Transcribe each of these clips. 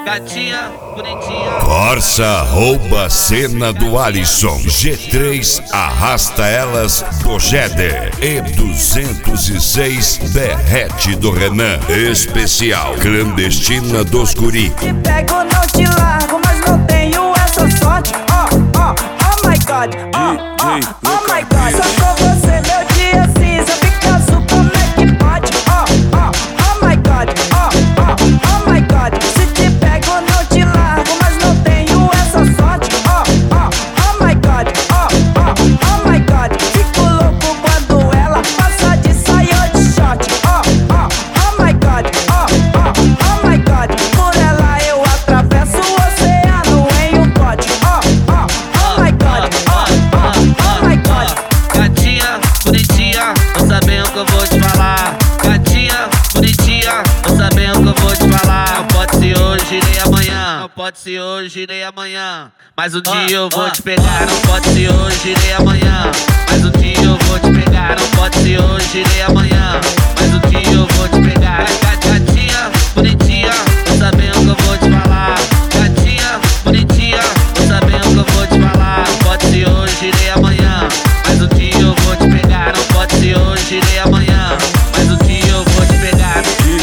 gatinha, bonitinha. Corsa rouba cena do Alisson. G3 arrasta elas do Jeder. E 206 derrete do Renan. Especial clandestina dos guri. Te pego, não te largo, mas não tenho essa sorte. Oh my God, oh my God. Só com você meu dia cinza fica azul, como é que pode? Oh my God, oh my God. Se te pego, não te largo, mas não tenho essa sorte. Oh my God, oh my God. Fico louco quando ela passa de saia ou de short. Oh my God, oh my God. Por ela eu atravesso o oceano em um pote. Oh my God, oh my God. Gatinha, bonitinha, tô sabendo que eu vou te falar. Gatinha, bonitinha, tô sabendo que eu vou te falar. Não pode ser hoje nem amanhã, não pode ser hoje nem amanhã. Mas um dia eu vou te pegar, não pode ser hoje nem amanhã. Mas um dia eu vou te pegar, não pode ser hoje nem amanhã. Mas um dia eu vou te pegar. Gatinha, bonitinha, tô sabendo que eu vou te falar. Gatinha, bonitinha, tô sabendo que eu vou te falar. Não pode ser hoje nem amanhã. Mas um dia eu vou te pegar, não pode ser hoje nem amanhã. Mas um dia eu vou te pegar.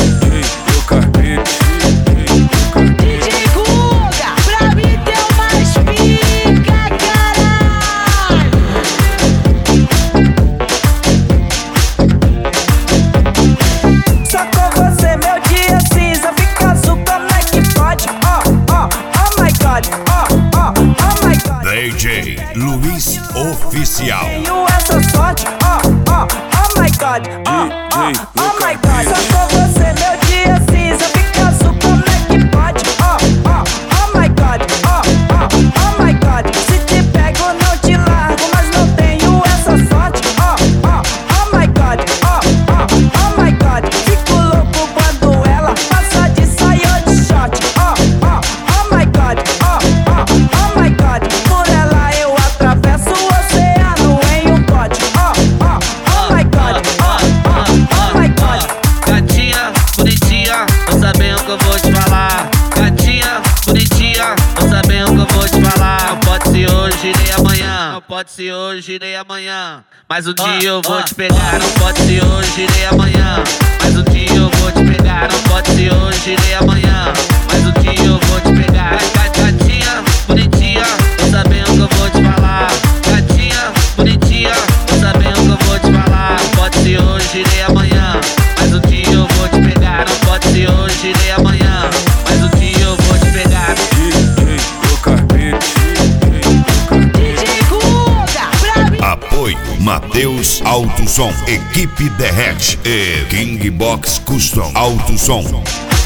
DJ Guga, pra mim deu mais pica, caralho. Só com você meu dia cinza fica azul, como é que pode? Oh my God, oh my God. DJ Luiz Oficial. Tenho essa sorte. Oh my God, oh my God. Só com você meu dia cinza fica azul, como é que pode? Oh my God, oh my God. Se te pego não te largo, mas não tenho essa sorte. Oh my God, oh my God. Fico louco quando ela passa de saia ou de short. Oh my God, oh my God. Por ela eu atravesso o oceano em um pote. Oh my God, oh my God. Gatinha, bonitinha, tô sabendo que eu vou te falar. Gatinha, bonitinha, tô sabendo que eu vou te falar. Não pode ser hoje nem amanhã, não pode ser hoje nem amanhã. Mas um dia eu vou te pegar, não pode ser hoje nem amanhã. Mas um dia eu vou te pegar, não pode ser hoje nem amanhã. Mas um dia eu vou te pegar. Gatinha, bonitinha, tô sabendo que eu vou te falar. Gatinha, bonitinha, tô sabendo que eu vou te falar. Não pode ser hoje nem amanhã. Mas um dia eu vou te pegar, não pode ser hoje nem amanhã. Mas um dia eu vou te pegar. DJ Guga, pra mim. Apoio Matheus Alto Som, Equipe Derrete e King Box Custom Alto Som.